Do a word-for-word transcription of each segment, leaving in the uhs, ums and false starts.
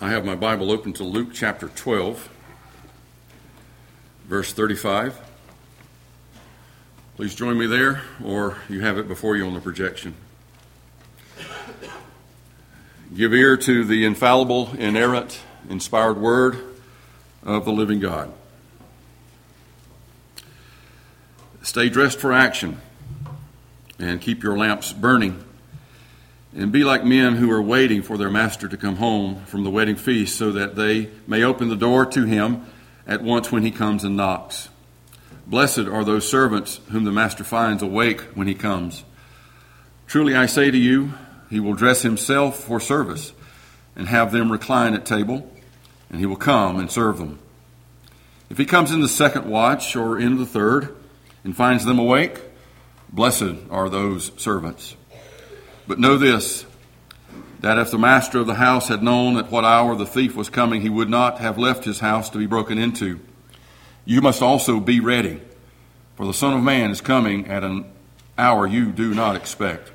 I have my Bible open to Luke chapter twelve, verse thirty-five. Please join me there, or you have it before you on the projection. Give ear to the infallible, inerrant, inspired word of the living God. Stay dressed for action and keep your lamps burning. And be like men who are waiting for their master to come home from the wedding feast so that they may open the door to him at once when he comes and knocks. Blessed are those servants whom the master finds awake when he comes. Truly I say to you, he will dress himself for service and have them recline at table, and he will come and serve them. If he comes in the second watch or in the third and finds them awake, blessed are those servants. But know this, that if the master of the house had known at what hour the thief was coming, he would not have left his house to be broken into. You must also be ready, for the Son of Man is coming at an hour you do not expect.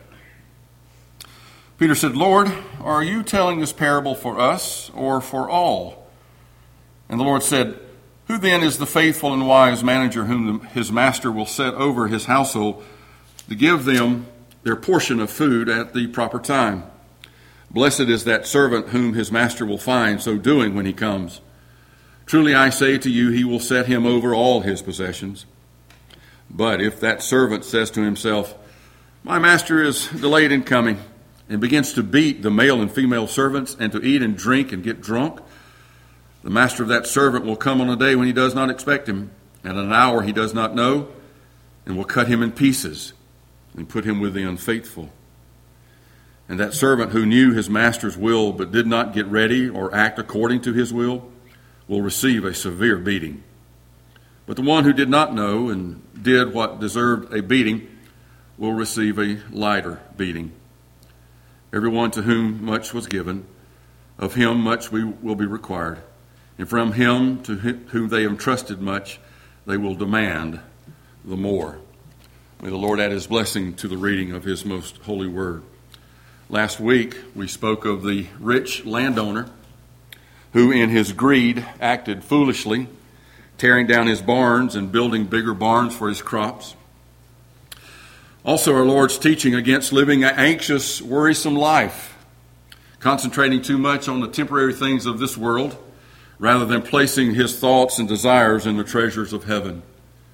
Peter said, Lord, are you telling this parable for us or for all? And the Lord said, Who then is the faithful and wise manager whom his master will set over his household to give them their portion of food at the proper time? Blessed is that servant whom his master will find so doing when he comes. Truly I say to you, he will set him over all his possessions. But if that servant says to himself, My master is delayed in coming, and begins to beat the male and female servants, and to eat and drink and get drunk, the master of that servant will come on a day when he does not expect him, at an hour he does not know, and will cut him in pieces and put him with the unfaithful. And that servant who knew his master's will but did not get ready or act according to his will will receive a severe beating. But the one who did not know and did what deserved a beating will receive a lighter beating. Everyone to whom much was given, of him much we will be required. And from him to whom they have entrusted much, they will demand the more. May the Lord add his blessing to the reading of his most holy word. Last week, we spoke of the rich landowner who in his greed acted foolishly, tearing down his barns and building bigger barns for his crops. Also, our Lord's teaching against living an anxious, worrisome life, concentrating too much on the temporary things of this world rather than placing his thoughts and desires in the treasures of heaven.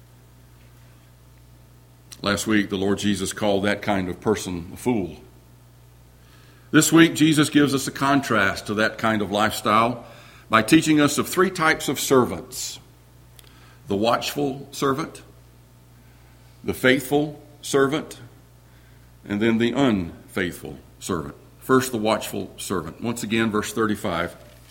Last week, the Lord Jesus called that kind of person a fool. This week, Jesus gives us a contrast to that kind of lifestyle by teaching us of three types of servants: the watchful servant, the faithful servant, and then the unfaithful servant. First, the watchful servant. Once again, verse thirty-five.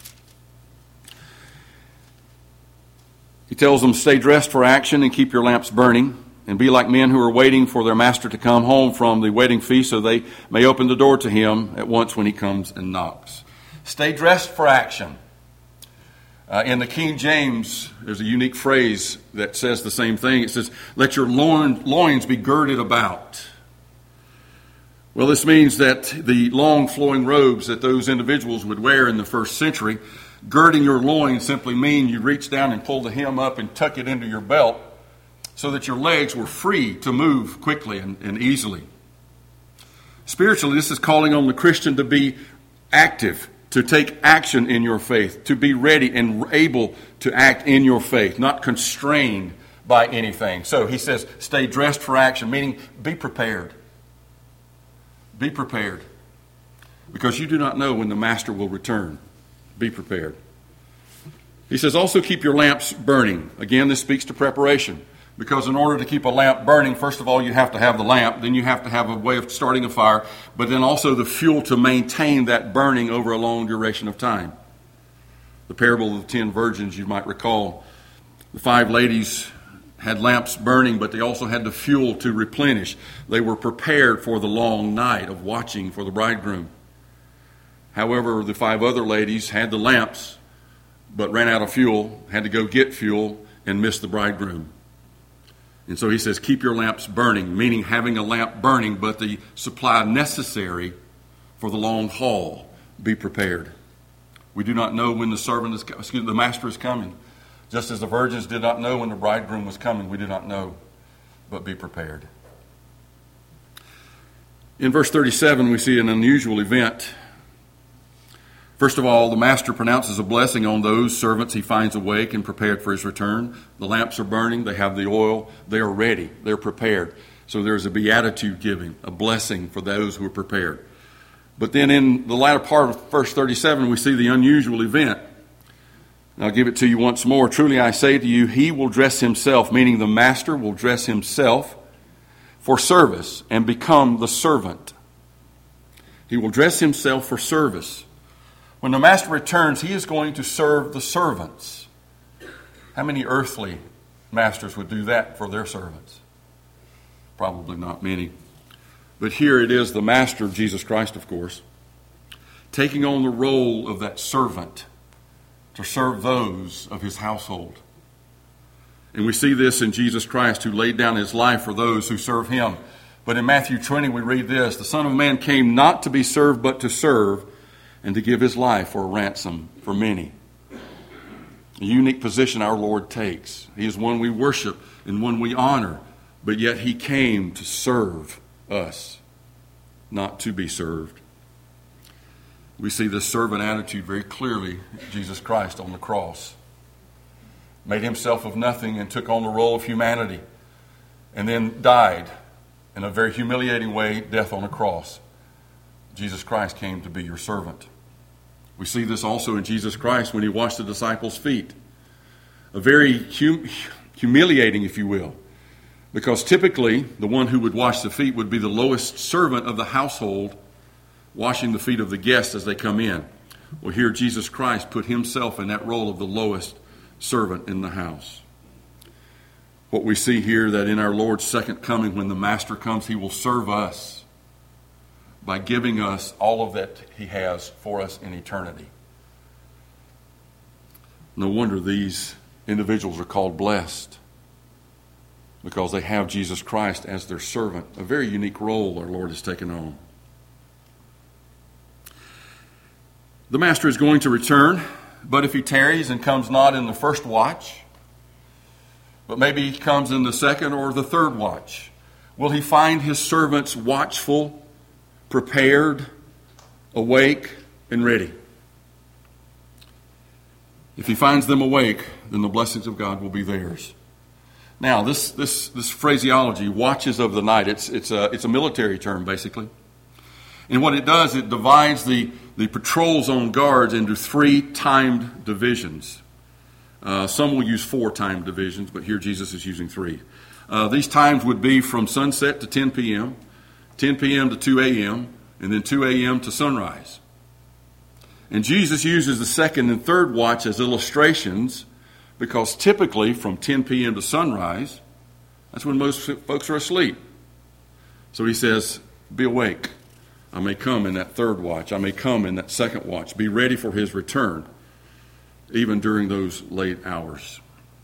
He tells them, Stay dressed for action and keep your lamps burning, and be like men who are waiting for their master to come home from the wedding feast so they may open the door to him at once when he comes and knocks. Stay dressed for action. Uh, in the King James, there's a unique phrase that says the same thing. It says, let your loin, loins be girded about. Well, this means that the long flowing robes that those individuals would wear in the first century, girding your loins simply mean you reach down and pull the hem up and tuck it into your belt so that your legs were free to move quickly and, and easily. Spiritually, this is calling on the Christian to be active, to take action in your faith, to be ready and able to act in your faith, not constrained by anything. So he says, stay dressed for action, meaning be prepared. Be prepared. Because you do not know when the master will return. Be prepared. He says, also keep your lamps burning. Again, this speaks to preparation. Because in order to keep a lamp burning, first of all, you have to have the lamp. Then you have to have a way of starting a fire. But then also the fuel to maintain that burning over a long duration of time. The parable of the ten virgins, you might recall. The five ladies had lamps burning, but they also had the fuel to replenish. They were prepared for the long night of watching for the bridegroom. However, the five other ladies had the lamps, but ran out of fuel, had to go get fuel, and missed the bridegroom. And so he says, keep your lamps burning, meaning having a lamp burning, but the supply necessary for the long haul. Be prepared. We do not know when the servant is, excuse me, the master is coming. Just as the virgins did not know when the bridegroom was coming, we do not know, but be prepared. In verse thirty-seven, we see an unusual event. First of all, the master pronounces a blessing on those servants he finds awake and prepared for his return. The lamps are burning. They have the oil. They are ready. They're prepared. So there's a beatitude giving, a blessing for those who are prepared. But then in the latter part of verse thirty-seven, we see the unusual event. And I'll give it to you once more. Truly I say to you, he will dress himself, meaning the master will dress himself for service and become the servant. He will dress himself for service. When the master returns, he is going to serve the servants. How many earthly masters would do that for their servants? Probably not many. But here it is the master, Jesus Christ, of course, taking on the role of that servant to serve those of his household. And we see this in Jesus Christ, who laid down his life for those who serve him. But in Matthew twenty, we read this: the Son of Man came not to be served, but to serve, and to give his life for a ransom for many. A unique position our Lord takes. He is one we worship and one we honor, but yet he came to serve us, not to be served. We see this servant attitude very clearly in Jesus Christ on the cross. Made himself of nothing and took on the role of humanity, and then died in a very humiliating way, death on a cross. Jesus Christ came to be your servant. We see this also in Jesus Christ when he washed the disciples' feet. A very hum- humiliating, if you will, because typically the one who would wash the feet would be the lowest servant of the household, washing the feet of the guests as they come in. Well, here Jesus Christ put himself in that role of the lowest servant in the house. What we see here, that in our Lord's second coming, when the master comes, he will serve us by giving us all of that he has for us in eternity. No wonder these individuals are called blessed, because they have Jesus Christ as their servant. A very unique role our Lord has taken on. The master is going to return, but if he tarries and comes not in the first watch, but maybe he comes in the second or the third watch, will he find his servants watchful, prepared, awake, and ready? If he finds them awake, then the blessings of God will be theirs. Now, this this this phraseology, watches of the night, it's it's a it's a military term basically, and what it does, it divides the the patrols on guards into three timed divisions. Uh, some will use four timed divisions, but here Jesus is using three. Uh, these times would be from sunset to ten p.m., ten p.m. to two a.m., and then two a.m. to sunrise. And Jesus uses the second and third watch as illustrations, because typically from ten p.m. to sunrise, that's when most folks are asleep. So he says, be awake. I may come in that third watch. I may come in that second watch. Be ready for his return, even during those late hours.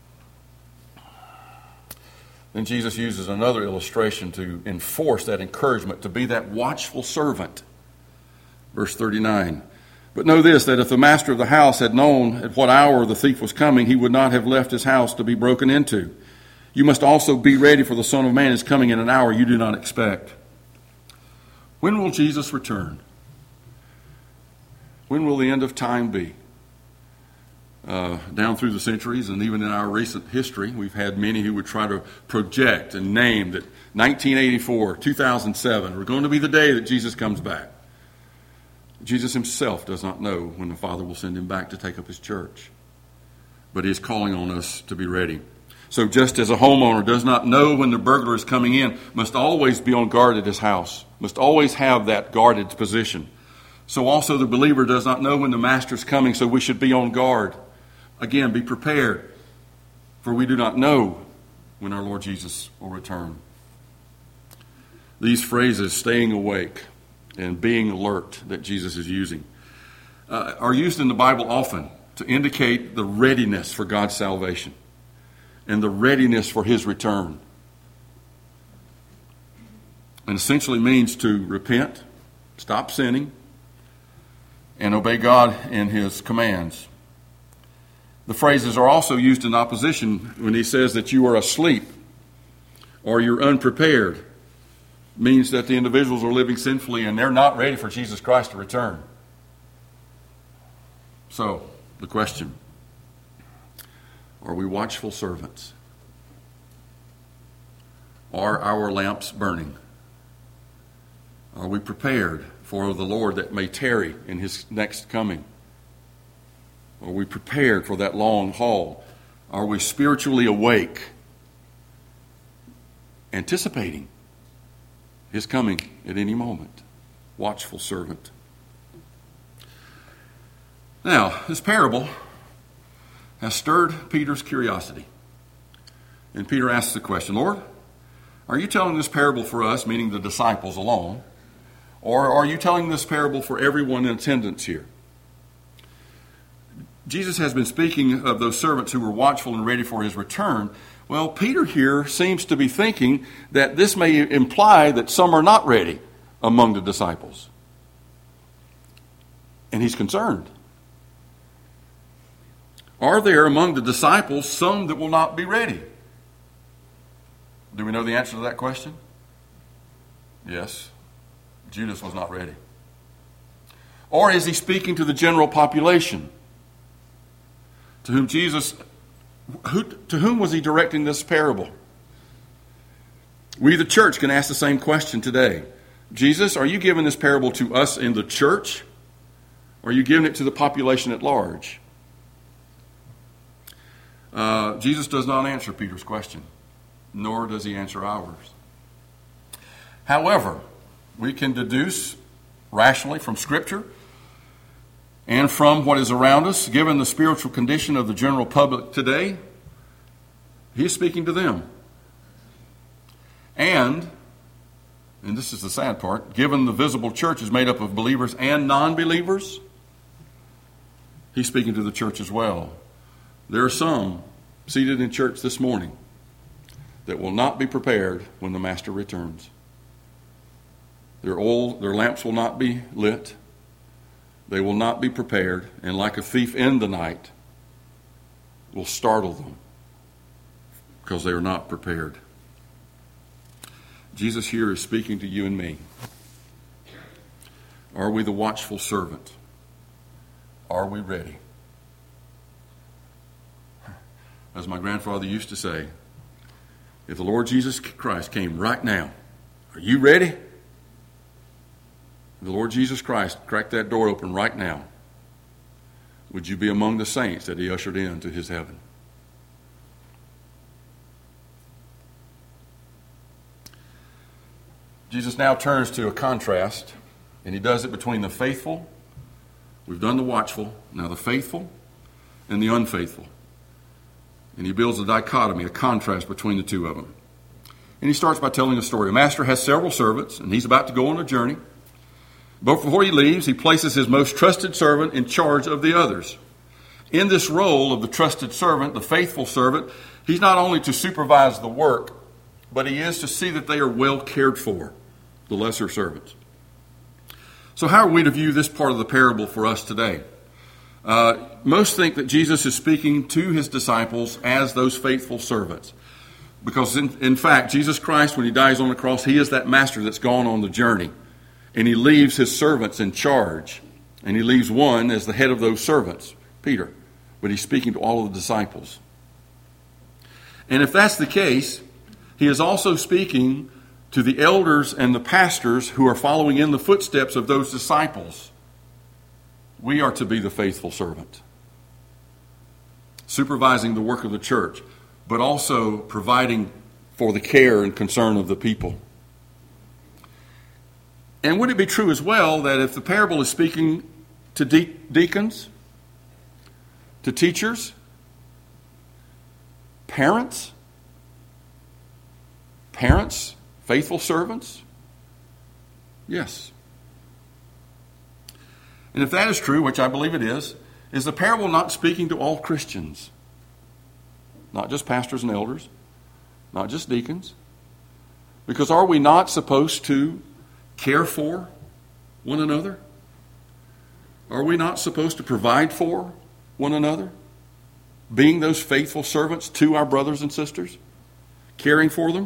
Then Jesus uses another illustration to enforce that encouragement, to be that watchful servant. Verse thirty-nine. But know this, that if the master of the house had known at what hour the thief was coming, he would not have left his house to be broken into. You must also be ready, for the Son of Man is coming in an hour you do not expect. When will Jesus return? When will the end of time be? Uh, down through the centuries and even in our recent history, we've had many who would try to project and name that nineteen eighty-four, two thousand seven are going to be the day that Jesus comes back. Jesus himself does not know when the Father will send him back to take up his church, but he is calling on us to be ready. So just as a homeowner does not know when the burglar is coming in, must always be on guard at his house, must always have that guarded position, so also the believer does not know when the master is coming, so we should be on guard. Again, be prepared, for we do not know when our Lord Jesus will return. These phrases, staying awake and being alert, that Jesus is using, uh, are used in the Bible often to indicate the readiness for God's salvation and the readiness for his return. And essentially means to repent, stop sinning, and obey God in his commands. The phrases are also used in opposition when he says that you are asleep or you're unprepared. It means that the individuals are living sinfully and they're not ready for Jesus Christ to return. So, the question, are we watchful servants? Are our lamps burning? Are we prepared for the Lord that may tarry in his next coming? Are we prepared for that long haul? Are we spiritually awake, anticipating his coming at any moment? Watchful servant. Now, this parable has stirred Peter's curiosity. And Peter asks the question, Lord, are you telling this parable for us, meaning the disciples alone, or are you telling this parable for everyone in attendance here? Jesus has been speaking of those servants who were watchful and ready for his return. Well, Peter here seems to be thinking that this may imply that some are not ready among the disciples. And he's concerned. Are there among the disciples some that will not be ready? Do we know the answer to that question? Yes. Judas was not ready. Or is he speaking to the general population? To whom Jesus, who, to whom was he directing this parable? We, the church, can ask the same question today. Jesus, are you giving this parable to us in the church? Or are you giving it to the population at large? Uh, Jesus does not answer Peter's question, nor does he answer ours. However, we can deduce rationally from Scripture and from what is around us, given the spiritual condition of the general public today, he's speaking to them. And, and this is the sad part, given the visible church is made up of believers and non-believers, he's speaking to the church as well. There are some seated in church this morning that will not be prepared when the Master returns. Their oil, their lamps will not be lit. They will not be prepared, and like a thief in the night, will startle them because they are not prepared. Jesus here is speaking to you and me. Are we the watchful servant? Are we ready? As my grandfather used to say, if the Lord Jesus Christ came right now, are you ready? If the Lord Jesus Christ cracked that door open right now, would you be among the saints that he ushered into his heaven? Jesus now turns to a contrast, and he does it between the faithful, we've done the watchful, now the faithful and the unfaithful. And he builds a dichotomy, a contrast between the two of them. And he starts by telling a story. A master has several servants, and he's about to go on a journey. But before he leaves, he places his most trusted servant in charge of the others. In this role of the trusted servant, the faithful servant, he's not only to supervise the work, but he is to see that they are well cared for, the lesser servants. So how are we to view this part of the parable for us today? Uh, most think that Jesus is speaking to his disciples as those faithful servants. Because in, in fact, Jesus Christ, when he dies on the cross, he is that master that's gone on the journey. And he leaves his servants in charge. And he leaves one as the head of those servants, Peter. But he's speaking to all of the disciples. And if that's the case, he is also speaking to the elders and the pastors who are following in the footsteps of those disciples. We are to be the faithful servant, supervising the work of the church, but also providing for the care and concern of the people. And would it be true as well that if the parable is speaking to de- deacons, to teachers, parents, parents, faithful servants? Yes. And if that is true, which I believe it is, is the parable not speaking to all Christians? Not just pastors and elders, not just deacons. Because are we not supposed to care for one another? Are we not supposed to provide for one another? Being those faithful servants to our brothers and sisters? Caring for them?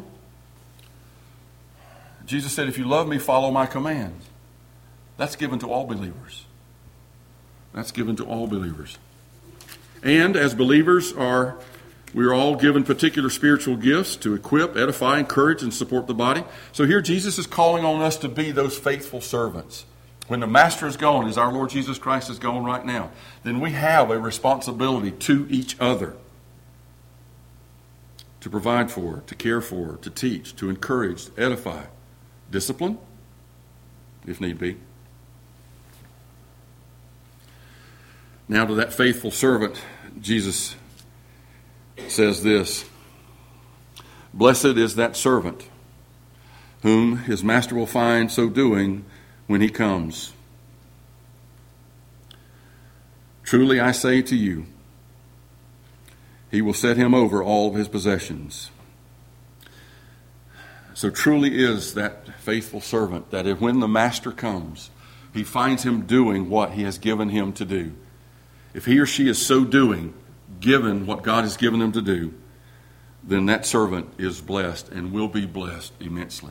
Jesus said, if you love me, follow my commands. That's given to all believers. That's given to all believers. And as believers, are we are all given particular spiritual gifts to equip, edify, encourage, and support the body. So here Jesus is calling on us to be those faithful servants. When the Master is gone, as our Lord Jesus Christ is gone right now, then we have a responsibility to each other to provide for, to care for, to teach, to encourage, to edify, discipline, if need be. Now to that faithful servant, Jesus says this, blessed is that servant whom his master will find so doing when he comes. Truly I say to you, he will set him over all of his possessions. So truly is that faithful servant that if when the master comes, he finds him doing what he has given him to do. If he or she is so doing, given what God has given them to do, then that servant is blessed and will be blessed immensely.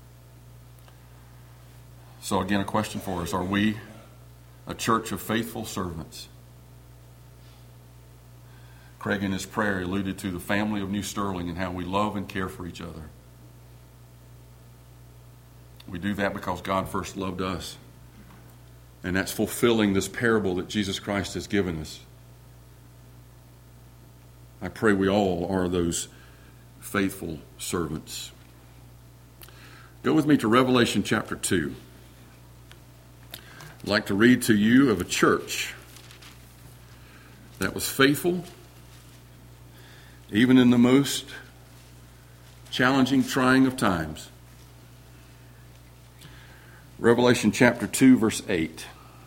So again, a question for us. Are we a church of faithful servants? Craig in his prayer alluded to the family of New Sterling and how we love and care for each other. We do that because God first loved us. And that's fulfilling this parable that Jesus Christ has given us. I pray we all are those faithful servants. Go with me to Revelation chapter two. I'd like to read to you of a church that was faithful even in the most challenging, trying of times. Revelation chapter two, verse eight.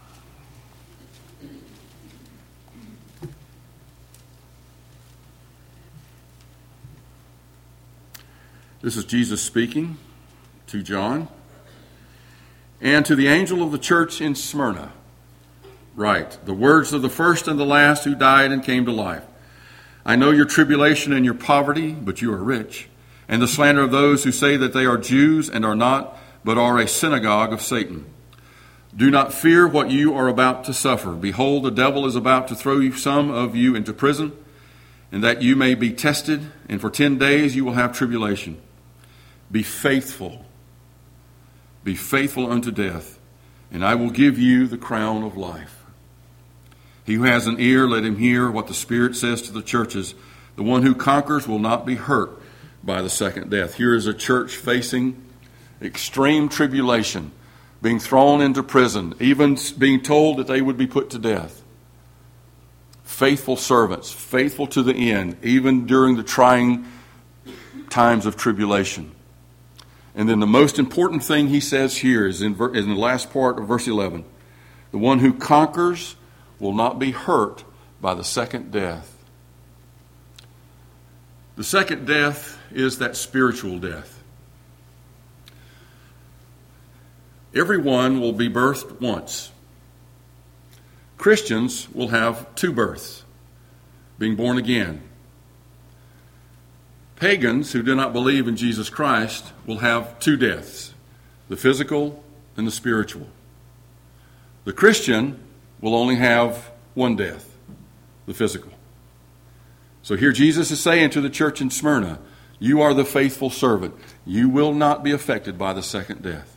This is Jesus speaking to John. And to the angel of the church in Smyrna, write, the words of the first and the last who died and came to life. I know your tribulation and your poverty, but you are rich, and the slander of those who say that they are Jews and are not, but are a synagogue of Satan. Do not fear what you are about to suffer. Behold, the devil is about to throw you, some of you into prison, and that you may be tested, and for ten days you will have tribulation. Be faithful. Be faithful unto death, and I will give you the crown of life. He who has an ear, let him hear what the Spirit says to the churches. The one who conquers will not be hurt by the second death. Here is a church facing extreme tribulation, being thrown into prison, even being told that they would be put to death. Faithful servants, faithful to the end, even during the trying times of tribulation. And then the most important thing he says here is in, ver- in the last part of verse eleven. The one who conquers will not be hurt by the second death. The second death is that spiritual death. Everyone will be birthed once. Christians will have two births, being born again. Pagans who do not believe in Jesus Christ will have two deaths, the physical and the spiritual. The Christian will only have one death, the physical. So here Jesus is saying to the church in Smyrna, you are the faithful servant. You will not be affected by the second death.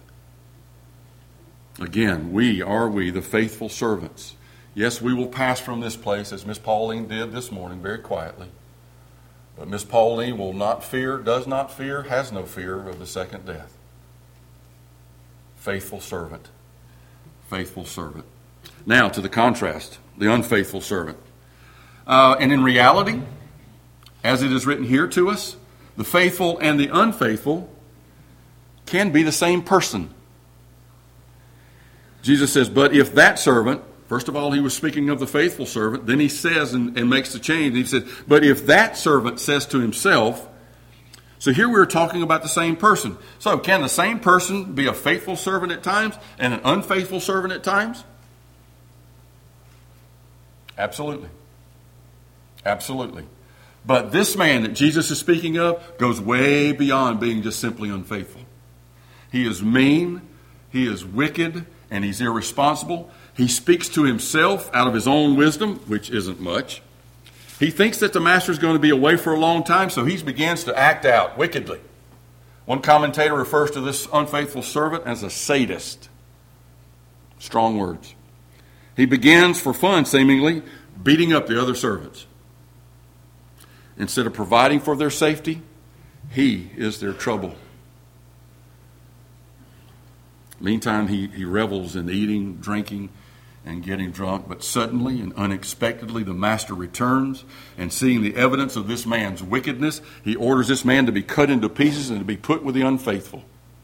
Again, we are we the faithful servants. Yes, we will pass from this place as Miss Pauline did this morning very quietly. But Miss Pauline will not fear, does not fear, has no fear of the second death. Faithful servant. Faithful servant. Now to the contrast, the unfaithful servant. Uh, and in reality, as it is written here to us, the faithful and the unfaithful can be the same person. Jesus says, but if that servant, first of all, he was speaking of the faithful servant. Then he says and, and makes the change. He says, but if that servant says to himself, so here we're talking about the same person. So can the same person be a faithful servant at times and an unfaithful servant at times? Absolutely. Absolutely. But this man that Jesus is speaking of goes way beyond being just simply unfaithful. He is mean, he is wicked, and he's irresponsible. He speaks to himself out of his own wisdom, which isn't much. He thinks that the master is going to be away for a long time, so he begins to act out wickedly. One commentator refers to this unfaithful servant as a sadist. Strong words. He begins for fun, seemingly, beating up the other servants. Instead of providing for their safety, he is their trouble. Meantime, he, he revels in eating, drinking, and getting drunk. But suddenly and unexpectedly, the master returns, and seeing the evidence of this man's wickedness, he orders this man to be cut into pieces and to be put with the unfaithful.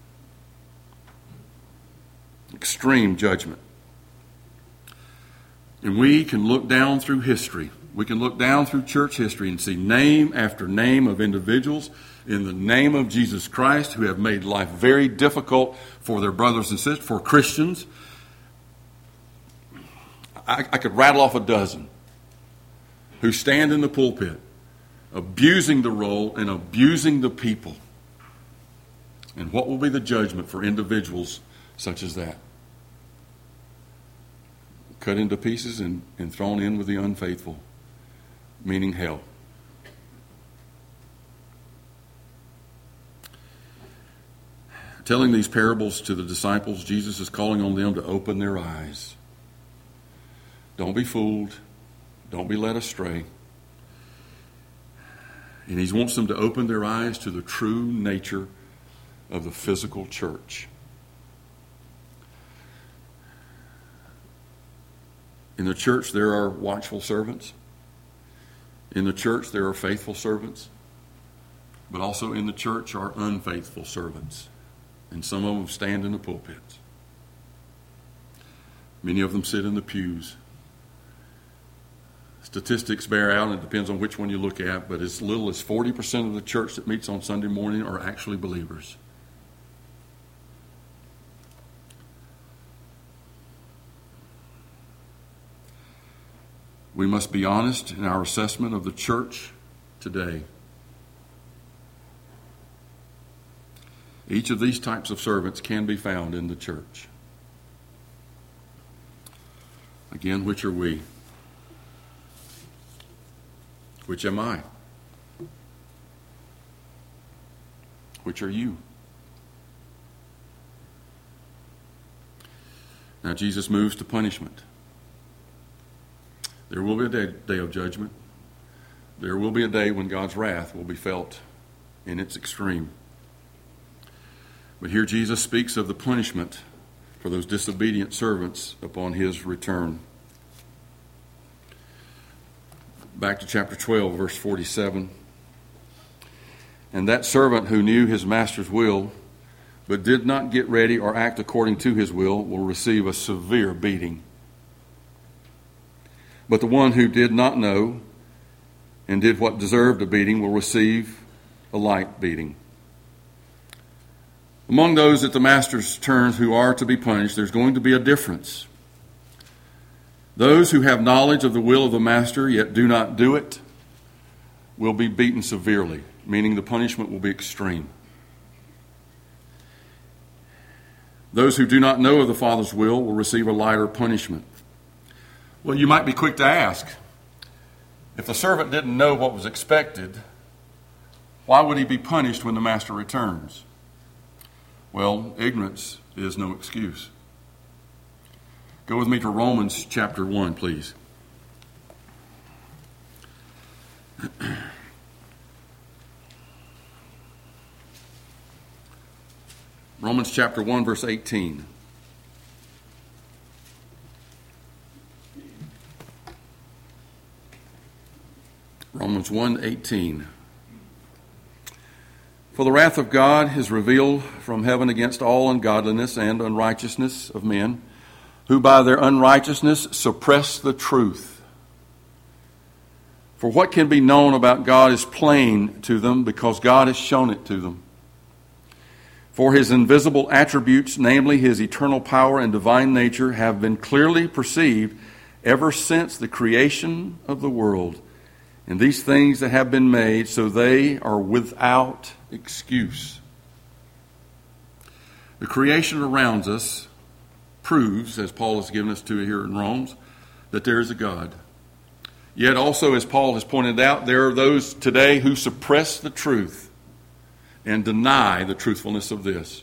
Extreme judgment. And we can look down through history. We can look down through church history and see name after name of individuals in the name of Jesus Christ who have made life very difficult for their brothers and sisters, for Christians. I, I could rattle off a dozen who stand in the pulpit abusing the role and abusing the people. And what will be the judgment for individuals such as that? Cut into pieces and, and thrown in with the unfaithful, meaning hell. Telling these parables to the disciples, Jesus is calling on them to open their eyes. Don't be fooled. Don't be led astray. And he wants them to open their eyes to the true nature of the physical church. In the church, there are watchful servants. In the church, there are faithful servants. But also in the church are unfaithful servants. And some of them stand in the pulpits. Many of them sit in the pews. Statistics bear out, and it depends on which one you look at, but as little as forty percent of the church that meets on Sunday morning are actually believers. We must be honest in our assessment of the church today. Each of these types of servants can be found in the church. Again, which are we? Which am I? Which are you? Now Jesus moves to punishment. There will be a day, day of judgment. There will be a day when God's wrath will be felt in its extreme. But here Jesus speaks of the punishment for those disobedient servants upon his return. Back to chapter twelve, verse forty-seven. And that servant who knew his master's will, but did not get ready or act according to his will, will receive a severe beating. But the one who did not know and did what deserved a beating will receive a light beating. Among those at the master's turns who are to be punished, there's going to be a difference. Those who have knowledge of the will of the master yet do not do it will be beaten severely, meaning the punishment will be extreme. Those who do not know of the Father's will will receive a lighter punishment. Well, you might be quick to ask, if the servant didn't know what was expected, why would he be punished when the master returns? Well, ignorance is no excuse. Go with me to Romans chapter one, please. Romans chapter one, verse eighteen. Romans one eighteen. For the wrath of God is revealed from heaven against all ungodliness and unrighteousness of men, who by their unrighteousness suppress the truth. For what can be known about God is plain to them, because God has shown it to them. For his invisible attributes, namely his eternal power and divine nature, have been clearly perceived ever since the creation of the world, and these things that have been made, so they are without excuse. The creation around us proves, as Paul has given us to here in Romans, that there is a God. Yet also, as Paul has pointed out, there are those today who suppress the truth and deny the truthfulness of this.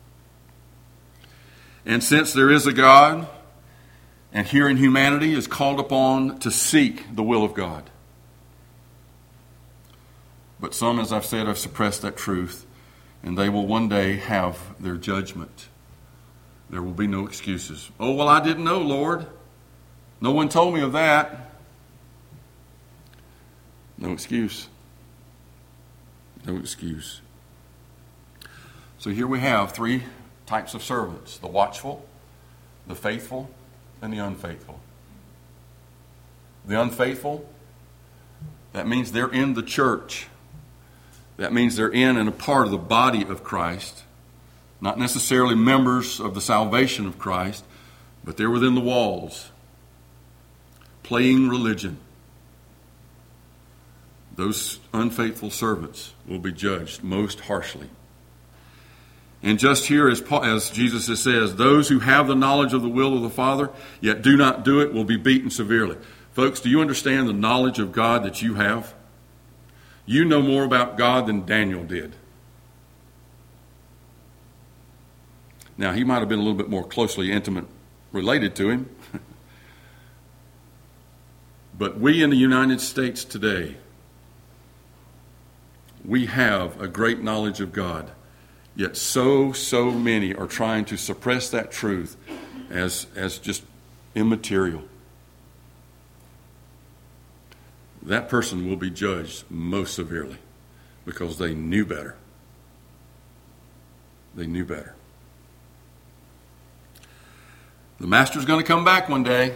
And since there is a God, and here in humanity is called upon to seek the will of God. But some, as I've said, have suppressed that truth, and they will one day have their judgment. There will be no excuses. Oh, well, I didn't know, Lord. No one told me of that. No excuse. No excuse. So here we have three types of servants: the watchful, the faithful, and the unfaithful. The unfaithful, that means they're in the church. That means they're in and a part of the body of Christ. Not necessarily members of the salvation of Christ, but they're within the walls, playing religion. Those unfaithful servants will be judged most harshly. And just here, as, Paul, as Jesus says, those who have the knowledge of the will of the Father, yet do not do it, will be beaten severely. Folks, do you understand the knowledge of God that you have? You know more about God than Daniel did. Now, he might have been a little bit more closely intimate related to him. But we in the United States today, we have a great knowledge of God. Yet so, so many are trying to suppress that truth as, as just immaterial. That person will be judged most severely because they knew better. They knew better. The Master's going to come back one day.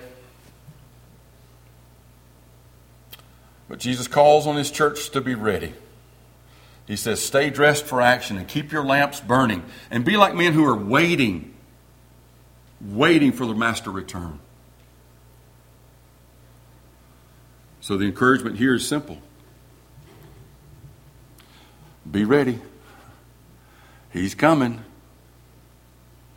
But Jesus calls on his church to be ready. He says, stay dressed for action and keep your lamps burning and be like men who are waiting, waiting for the Master return. So the encouragement here is simple. Be ready. He's coming.